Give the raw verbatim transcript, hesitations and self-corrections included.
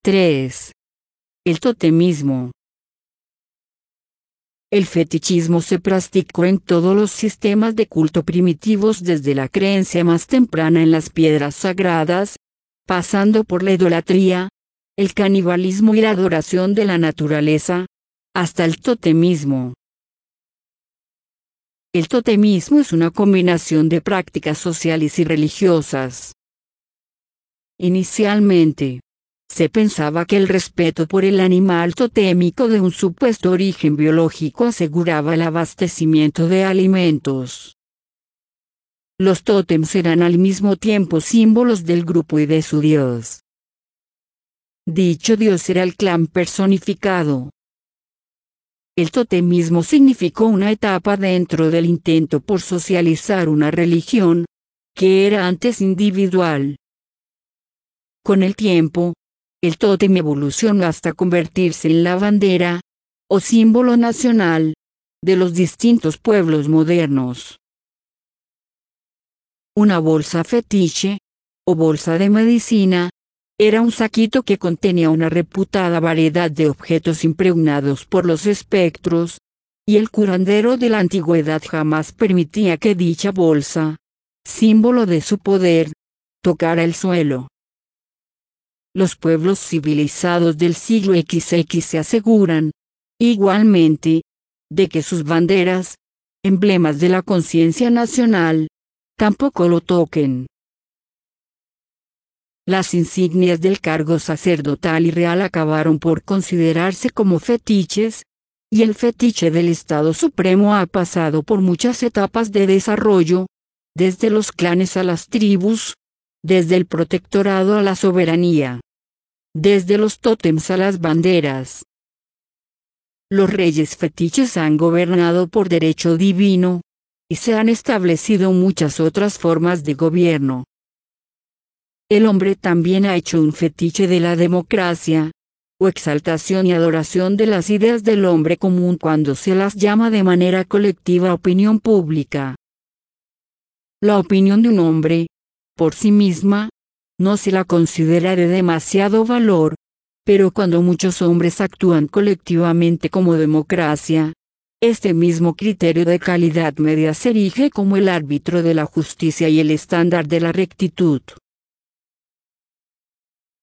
tres. El totemismo. El fetichismo se practicó en todos los sistemas de culto primitivos, desde la creencia más temprana en las piedras sagradas, pasando por la idolatría, el canibalismo y la adoración de la naturaleza, hasta el totemismo. El totemismo es una combinación de prácticas sociales y religiosas. Inicialmente, se pensaba que el respeto por el animal totémico de un supuesto origen biológico aseguraba el abastecimiento de alimentos. Los tótems eran al mismo tiempo símbolos del grupo y de su dios. Dicho dios era el clan personificado. El totemismo significó una etapa dentro del intento por socializar una religión, que era antes individual. Con el tiempo, el tótem evolucionó hasta convertirse en la bandera, o símbolo nacional, de los distintos pueblos modernos. Una bolsa fetiche, o bolsa de medicina, era un saquito que contenía una reputada variedad de objetos impregnados por los espectros, y el curandero de la antigüedad jamás permitía que dicha bolsa, símbolo de su poder, tocara el suelo. Los pueblos civilizados del siglo equis equis se aseguran, igualmente, de que sus banderas, emblemas de la conciencia nacional, tampoco lo toquen. Las insignias del cargo sacerdotal y real acabaron por considerarse como fetiches, y el fetiche del Estado Supremo ha pasado por muchas etapas de desarrollo, desde los clanes a las tribus, desde el protectorado a la soberanía, desde los tótems a las banderas. Los reyes fetiches han gobernado por derecho divino, y se han establecido muchas otras formas de gobierno. El hombre también ha hecho un fetiche de la democracia, o exaltación y adoración de las ideas del hombre común cuando se las llama de manera colectiva opinión pública. La opinión de un hombre, por sí misma, no se la considera de demasiado valor, pero cuando muchos hombres actúan colectivamente como democracia, este mismo criterio de calidad media se erige como el árbitro de la justicia y el estándar de la rectitud.